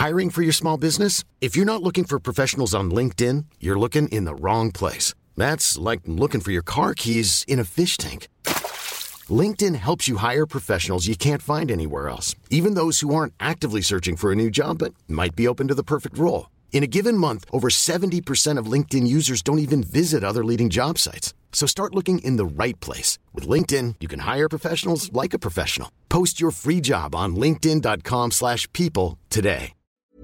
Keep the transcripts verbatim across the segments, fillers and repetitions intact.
Hiring for your small business? If you're not looking for professionals on LinkedIn, you're looking in the wrong place. That's like looking for your car keys in a fish tank. LinkedIn helps you hire professionals you can't find anywhere else, even those who aren't actively searching for a new job but might be open to the perfect role. In a given month, over seventy percent of LinkedIn users don't even visit other leading job sites. So start looking in the right place. With LinkedIn, you can hire professionals like a professional. Post your free job on linkedin dot com slash people today.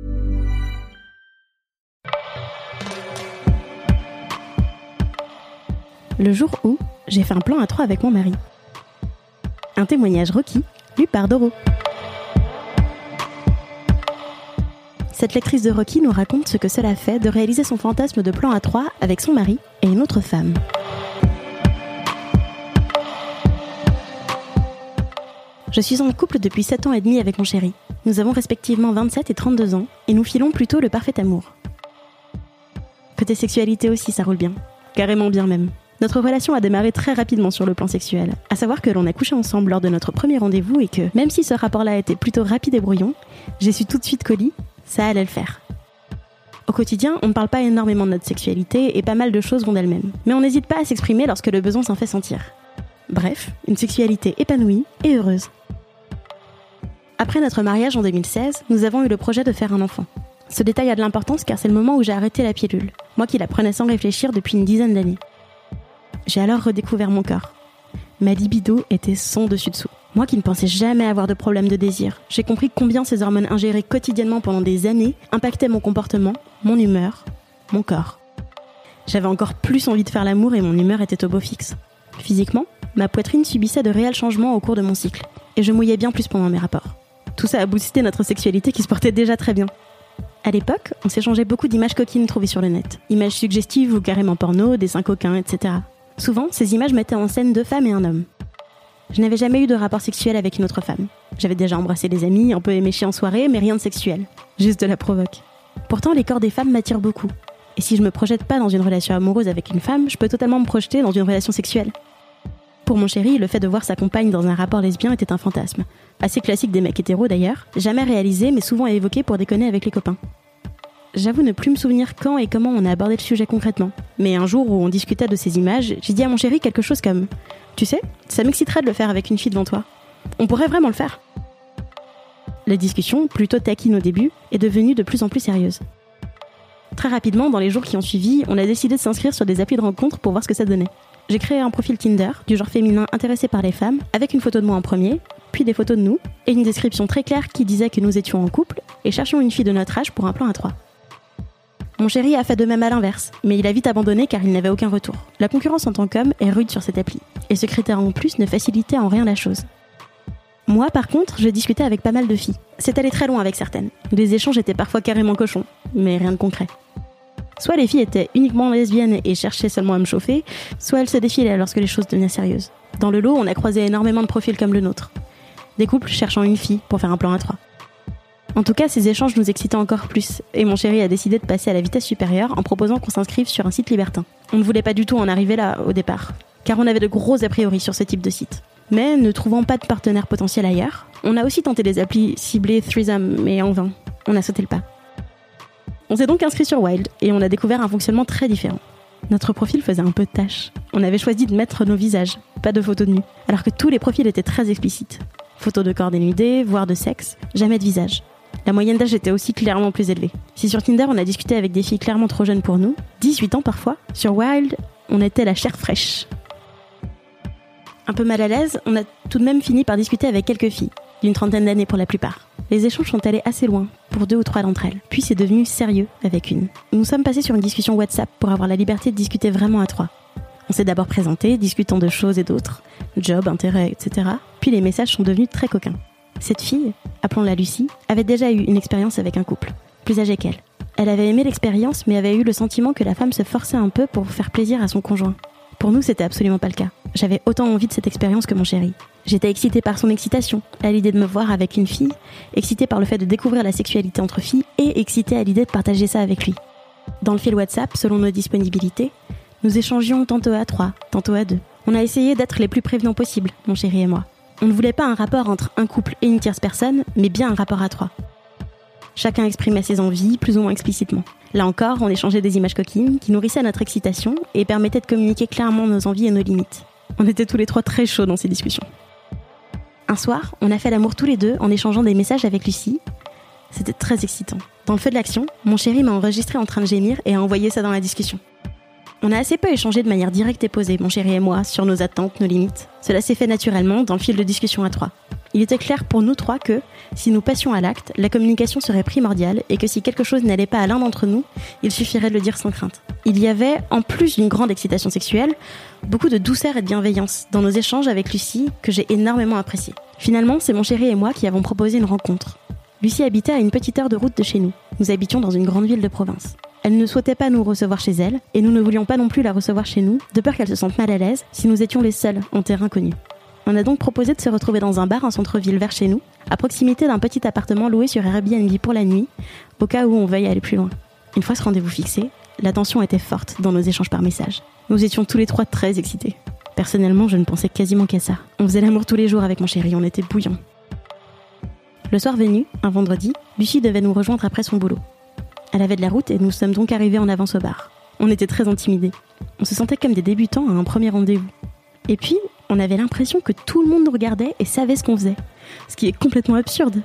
Le jour où j'ai fait un plan à trois avec mon mari. Un témoignage Rocky, lu par Doro. Cette lectrice de Rocky nous raconte ce que cela fait de réaliser son fantasme de plan à trois avec son mari et une autre femme. Je suis en couple depuis sept ans et demi avec mon chéri. Nous avons respectivement vingt-sept et trente-deux ans et nous filons plutôt le parfait amour. Côté sexualité aussi, ça roule bien. Carrément bien même. Notre relation a démarré très rapidement sur le plan sexuel. À savoir que l'on a couché ensemble lors de notre premier rendez-vous et que, même si ce rapport-là était plutôt rapide et brouillon, j'ai su tout de suite qu'au lit, ça allait le faire. Au quotidien, on ne parle pas énormément de notre sexualité et pas mal de choses vont d'elles-mêmes. Mais on n'hésite pas à s'exprimer lorsque le besoin s'en fait sentir. Bref, une sexualité épanouie et heureuse. Après notre mariage en deux mille seize, nous avons eu le projet de faire un enfant. Ce détail a de l'importance car c'est le moment où j'ai arrêté la pilule, moi qui la prenais sans réfléchir depuis une dizaine d'années. J'ai alors redécouvert mon corps. Ma libido était son dessus-dessous. Moi qui ne pensais jamais avoir de problème de désir, j'ai compris combien ces hormones ingérées quotidiennement pendant des années impactaient mon comportement, mon humeur, mon corps. J'avais encore plus envie de faire l'amour et mon humeur était au beau fixe. Physiquement, ma poitrine subissait de réels changements au cours de mon cycle, et je mouillais bien plus pendant mes rapports. Tout ça a boosté notre sexualité qui se portait déjà très bien. À l'époque, on s'échangeait beaucoup d'images coquines trouvées sur le net. Images suggestives ou carrément porno, des seins coquins, et cetera. Souvent, ces images mettaient en scène deux femmes et un homme. Je n'avais jamais eu de rapport sexuel avec une autre femme. J'avais déjà embrassé des amis, un peu éméché en soirée, mais rien de sexuel. Juste de la provoque. Pourtant, les corps des femmes m'attirent beaucoup. Et si je me projette pas dans une relation amoureuse avec une femme, je peux totalement me projeter dans une relation sexuelle. Pour mon chéri, le fait de voir sa compagne dans un rapport lesbien était un fantasme. Assez classique des mecs hétéros d'ailleurs, jamais réalisé mais souvent évoqué pour déconner avec les copains. J'avoue ne plus me souvenir quand et comment on a abordé le sujet concrètement. Mais un jour où on discutait de ces images, j'ai dit à mon chéri quelque chose comme « Tu sais, ça m'exciterait de le faire avec une fille devant toi. On pourrait vraiment le faire. » La discussion, plutôt taquine au début, est devenue de plus en plus sérieuse. Très rapidement, dans les jours qui ont suivi, on a décidé de s'inscrire sur des applis de rencontres pour voir ce que ça donnait. J'ai créé un profil Tinder, du genre féminin intéressé par les femmes, avec une photo de moi en premier, puis des photos de nous, et une description très claire qui disait que nous étions en couple et cherchions une fille de notre âge pour un plan à trois. Mon chéri a fait de même à l'inverse, mais il a vite abandonné car il n'avait aucun retour. La concurrence en tant qu'homme est rude sur cette appli, et ce critère en plus ne facilitait en rien la chose. Moi, par contre, je discutais avec pas mal de filles. C'est allé très loin avec certaines. Les échanges étaient parfois carrément cochons, mais rien de concret. Soit les filles étaient uniquement lesbiennes et cherchaient seulement à me chauffer, soit elles se défilaient lorsque les choses devenaient sérieuses. Dans le lot, on a croisé énormément de profils comme le nôtre. Des couples cherchant une fille pour faire un plan à trois. En tout cas, ces échanges nous excitaient encore plus, et mon chéri a décidé de passer à la vitesse supérieure en proposant qu'on s'inscrive sur un site libertin. On ne voulait pas du tout en arriver là, au départ, car on avait de gros a priori sur ce type de site. Mais, ne trouvant pas de partenaire potentiel ailleurs, on a aussi tenté des applis ciblées threesome, mais en vain. On a sauté le pas. On s'est donc inscrit sur Wild, et on a découvert un fonctionnement très différent. Notre profil faisait un peu de tâche. On avait choisi de mettre nos visages, pas de photos de nu, alors que tous les profils étaient très explicites. Photos de corps dénudés, voire de sexe, jamais de visage. La moyenne d'âge était aussi clairement plus élevée. Si sur Tinder on a discuté avec des filles clairement trop jeunes pour nous, dix-huit ans parfois, sur Wild, on était la chair fraîche. Un peu mal à l'aise, on a tout de même fini par discuter avec quelques filles, d'une trentaine d'années pour la plupart. Les échanges sont allés assez loin, pour deux ou trois d'entre elles. Puis c'est devenu sérieux avec une. Nous sommes passés sur une discussion WhatsApp pour avoir la liberté de discuter vraiment à trois. On s'est d'abord présenté, discutant de choses et d'autres, job, intérêts, et cetera. Puis les messages sont devenus très coquins. Cette fille, appelons-la Lucie, avait déjà eu une expérience avec un couple, plus âgé qu'elle. Elle avait aimé l'expérience, mais avait eu le sentiment que la femme se forçait un peu pour faire plaisir à son conjoint. Pour nous, c'était absolument pas le cas. J'avais autant envie de cette expérience que mon chéri. J'étais excitée par son excitation, à l'idée de me voir avec une fille, excitée par le fait de découvrir la sexualité entre filles et excitée à l'idée de partager ça avec lui. Dans le fil WhatsApp, selon nos disponibilités, nous échangions tantôt à trois, tantôt à deux. On a essayé d'être les plus prévenants possibles, mon chéri et moi. On ne voulait pas un rapport entre un couple et une tierce personne, mais bien un rapport à trois. Chacun exprimait ses envies, plus ou moins explicitement. Là encore, on échangeait des images coquines qui nourrissaient notre excitation et permettaient de communiquer clairement nos envies et nos limites. On était tous les trois très chauds dans ces discussions. Un soir, on a fait l'amour tous les deux en échangeant des messages avec Lucie. C'était très excitant. Dans le feu de l'action, mon chéri m'a enregistré en train de gémir et a envoyé ça dans la discussion. On a assez peu échangé de manière directe et posée, mon chéri et moi, sur nos attentes, nos limites. Cela s'est fait naturellement dans le fil de discussion à trois. Il était clair pour nous trois que, si nous passions à l'acte, la communication serait primordiale et que si quelque chose n'allait pas à l'un d'entre nous, il suffirait de le dire sans crainte. Il y avait, en plus d'une grande excitation sexuelle, beaucoup de douceur et de bienveillance dans nos échanges avec Lucie que j'ai énormément apprécié. Finalement, c'est mon chéri et moi qui avons proposé une rencontre. Lucie habitait à une petite heure de route de chez nous. Nous habitions dans une grande ville de province. Elle ne souhaitait pas nous recevoir chez elle, et nous ne voulions pas non plus la recevoir chez nous, de peur qu'elle se sente mal à l'aise si nous étions les seuls en terrain connu. On a donc proposé de se retrouver dans un bar en centre-ville vers chez nous, à proximité d'un petit appartement loué sur Airbnb pour la nuit, au cas où on veuille aller plus loin. Une fois ce rendez-vous fixé, la tension était forte dans nos échanges par message. Nous étions tous les trois très excités. Personnellement, je ne pensais quasiment qu'à ça. On faisait l'amour tous les jours avec mon chéri, on était bouillants. Le soir venu, un vendredi, Lucie devait nous rejoindre après son boulot. Elle avait de la route et nous sommes donc arrivés en avance au bar. On était très intimidés. On se sentait comme des débutants à un premier rendez-vous. Et puis, on avait l'impression que tout le monde nous regardait et savait ce qu'on faisait. Ce qui est complètement absurde.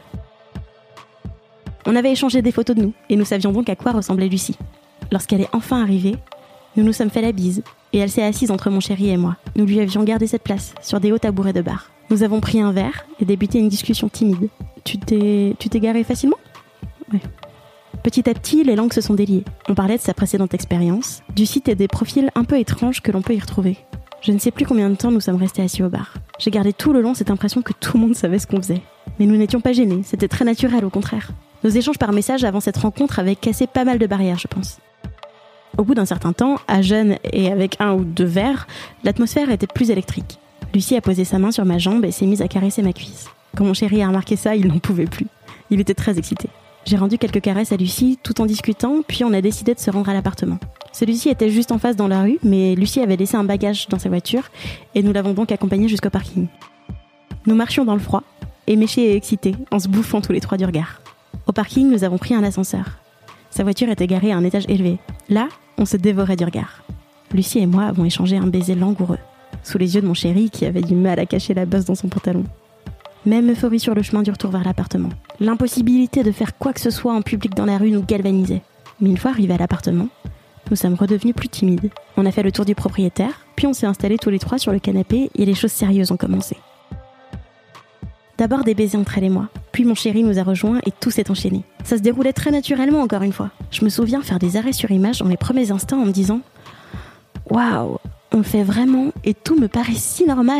On avait échangé des photos de nous et nous savions donc à quoi ressemblait Lucie. Lorsqu'elle est enfin arrivée, nous nous sommes fait la bise et elle s'est assise entre mon chéri et moi. Nous lui avions gardé cette place sur des hauts tabourets de bar. Nous avons pris un verre et débuté une discussion timide. Tu t'es, tu t'es garé facilement ? Oui. Petit à petit, les langues se sont déliées. On parlait de sa précédente expérience, du site et des profils un peu étranges que l'on peut y retrouver. Je ne sais plus combien de temps nous sommes restés assis au bar. J'ai gardé tout le long cette impression que tout le monde savait ce qu'on faisait. Mais nous n'étions pas gênés, c'était très naturel au contraire. Nos échanges par message avant cette rencontre avaient cassé pas mal de barrières, je pense. Au bout d'un certain temps, à jeun et avec un ou deux verres, l'atmosphère était plus électrique. Lucie a posé sa main sur ma jambe et s'est mise à caresser ma cuisse. Quand mon chéri a remarqué ça, il n'en pouvait plus. Il était très excité. J'ai rendu quelques caresses à Lucie tout en discutant, puis on a décidé de se rendre à l'appartement. Celui-ci était juste en face dans la rue, mais Lucie avait laissé un bagage dans sa voiture et nous l'avons donc accompagné jusqu'au parking. Nous marchions dans le froid, éméchés et excités, en se bouffant tous les trois du regard. Au parking, nous avons pris un ascenseur. Sa voiture était garée à un étage élevé. Là, on se dévorait du regard. Lucie et moi avons échangé un baiser langoureux, sous les yeux de mon chéri qui avait du mal à cacher la bosse dans son pantalon. Même euphorie sur le chemin du retour vers l'appartement. L'impossibilité de faire quoi que ce soit en public dans la rue nous galvanisait. Mais une fois arrivés à l'appartement, nous sommes redevenus plus timides. On a fait le tour du propriétaire, puis on s'est installés tous les trois sur le canapé et les choses sérieuses ont commencé. D'abord des baisers entre elle et moi, puis mon chéri nous a rejoints et tout s'est enchaîné. Ça se déroulait très naturellement encore une fois. Je me souviens faire des arrêts sur image dans les premiers instants en me disant « Waouh, on le fait vraiment et tout me paraît si normal !»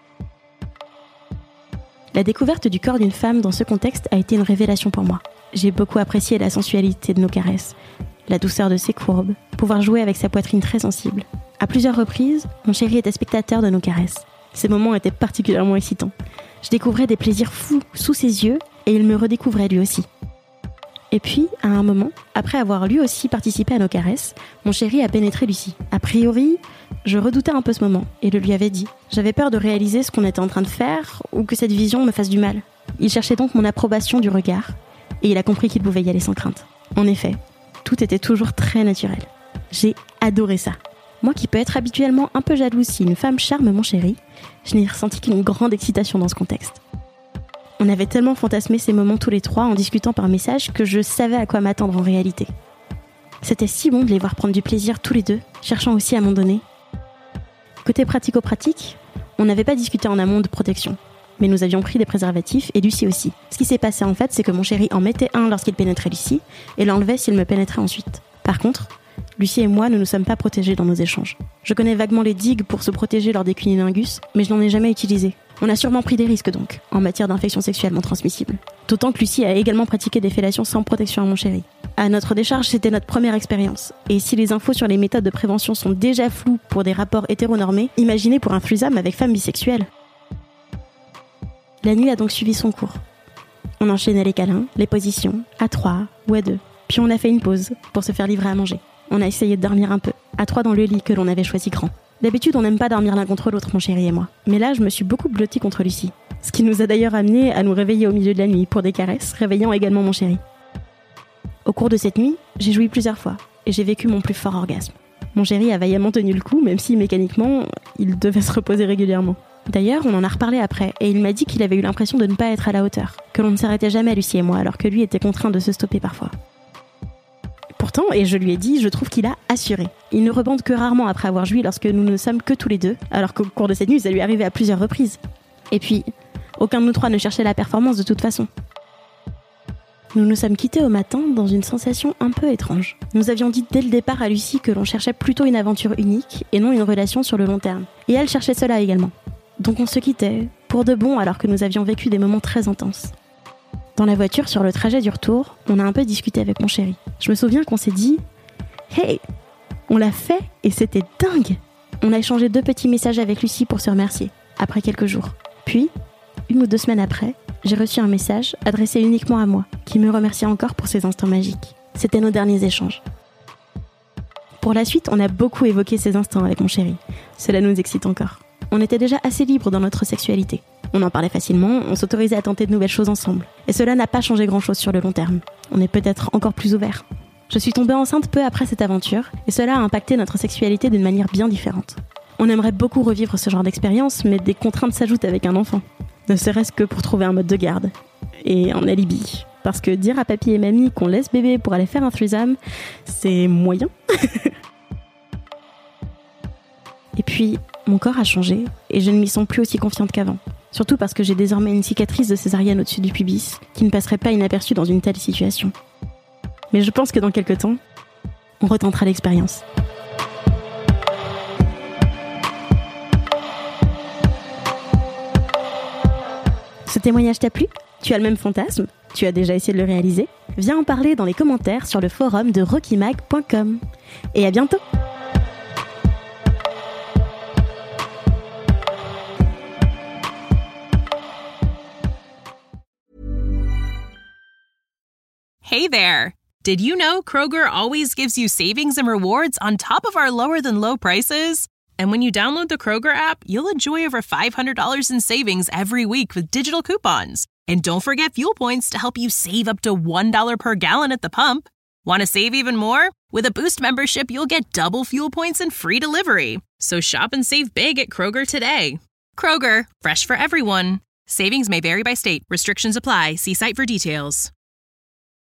La découverte du corps d'une femme dans ce contexte a été une révélation pour moi. J'ai beaucoup apprécié la sensualité de nos caresses, la douceur de ses courbes, pouvoir jouer avec sa poitrine très sensible. À plusieurs reprises, mon chéri était spectateur de nos caresses. Ces moments étaient particulièrement excitants. Je découvrais des plaisirs fous sous ses yeux et il me redécouvrait lui aussi. Et puis, à un moment, après avoir lui aussi participé à nos caresses, mon chéri a pénétré Lucie. A priori, je redoutais un peu ce moment et le lui avais dit. J'avais peur de réaliser ce qu'on était en train de faire ou que cette vision me fasse du mal. Il cherchait donc mon approbation du regard et il a compris qu'il pouvait y aller sans crainte. En effet, tout était toujours très naturel. J'ai adoré ça. Moi qui peux être habituellement un peu jalouse si une femme charme mon chéri, je n'ai ressenti qu'une grande excitation dans ce contexte. On avait tellement fantasmé ces moments tous les trois en discutant par message que je savais à quoi m'attendre en réalité. C'était si bon de les voir prendre du plaisir tous les deux, cherchant aussi à m'en donner. Côté pratico-pratique, on n'avait pas discuté en amont de protection, mais nous avions pris des préservatifs et Lucie aussi. Ce qui s'est passé en fait, c'est que mon chéri en mettait un lorsqu'il pénétrait Lucie et l'enlevait s'il me pénétrait ensuite. Par contre, Lucie et moi ne nous sommes pas protégés dans nos échanges. Je connais vaguement les digues pour se protéger lors des cunnilingus, mais je n'en ai jamais utilisé. On a sûrement pris des risques donc, en matière d'infections sexuellement transmissibles. D'autant que Lucie a également pratiqué des fellations sans protection à mon chéri. À notre décharge, c'était notre première expérience. Et si les infos sur les méthodes de prévention sont déjà floues pour des rapports hétéronormés, imaginez pour un threesome avec femme bisexuelle. La nuit a donc suivi son cours. On enchaînait les câlins, les positions, à trois ou à deux. Puis on a fait une pause pour se faire livrer à manger. On a essayé de dormir un peu, à trois dans le lit que l'on avait choisi grand. D'habitude, on n'aime pas dormir l'un contre l'autre, mon chéri et moi. Mais là, je me suis beaucoup blottie contre Lucie. Ce qui nous a d'ailleurs amené à nous réveiller au milieu de la nuit pour des caresses, réveillant également mon chéri. cours de cette nuit, j'ai joui plusieurs fois et j'ai vécu mon plus fort orgasme. Mon chéri a vaillamment tenu le coup, même si mécaniquement, il devait se reposer régulièrement. D'ailleurs, on en a reparlé après et il m'a dit qu'il avait eu l'impression de ne pas être à la hauteur, que l'on ne s'arrêtait jamais, Lucie et moi, alors que lui était contraint de se stopper parfois. Pourtant, et je lui ai dit, je trouve qu'il a assuré. Il ne rebande que rarement après avoir joui lorsque nous ne sommes que tous les deux, alors qu'au cours de cette nuit, ça lui arrivait à plusieurs reprises. Et puis, aucun de nous trois ne cherchait la performance de toute façon. Nous nous sommes quittés au matin dans une sensation un peu étrange. Nous avions dit dès le départ à Lucie que l'on cherchait plutôt une aventure unique et non une relation sur le long terme. Et elle cherchait cela également. Donc on se quittait, pour de bon alors que nous avions vécu des moments très intenses. Dans la voiture, sur le trajet du retour, on a un peu discuté avec mon chéri. Je me souviens qu'on s'est dit « Hey, on l'a fait et c'était dingue !» On a échangé deux petits messages avec Lucie pour se remercier, après quelques jours. Puis, une ou deux semaines après, j'ai reçu un message adressé uniquement à moi, qui me remerciait encore pour ces instants magiques. C'était nos derniers échanges. Pour la suite, on a beaucoup évoqué ces instants avec mon chéri. Cela nous excite encore. On était déjà assez libres dans notre sexualité. On en parlait facilement, on s'autorisait à tenter de nouvelles choses ensemble. Et cela n'a pas changé grand-chose sur le long terme. On est peut-être encore plus ouverts. Je suis tombée enceinte peu après cette aventure, et cela a impacté notre sexualité d'une manière bien différente. On aimerait beaucoup revivre ce genre d'expérience, mais des contraintes s'ajoutent avec un enfant. Ne serait-ce que pour trouver un mode de garde. Et un alibi. Parce que dire à papy et mamie qu'on laisse bébé pour aller faire un threesome, c'est moyen. Et puis, mon corps a changé, et je ne m'y sens plus aussi confiante qu'avant. Surtout parce que j'ai désormais une cicatrice de césarienne au-dessus du pubis, qui ne passerait pas inaperçue dans une telle situation. Mais je pense que dans quelques temps, on retentera l'expérience. Ce témoignage t'a plu ? Tu as le même fantasme ? Tu as déjà essayé de le réaliser ? Viens en parler dans les commentaires sur le forum de rocky mag point com. Et à bientôt ! Hey there! Did you know Kroger always gives you savings and rewards on top of our lower-than-low prices? And when you download the Kroger app, you'll enjoy over five hundred dollars in savings every week with digital coupons. And don't forget fuel points to help you save up to one dollar per gallon at the pump. Want to save even more? With a Boost membership, you'll get double fuel points and free delivery. So shop and save big at Kroger today. Kroger, fresh for everyone. Savings may vary by state. Restrictions apply. See site for details.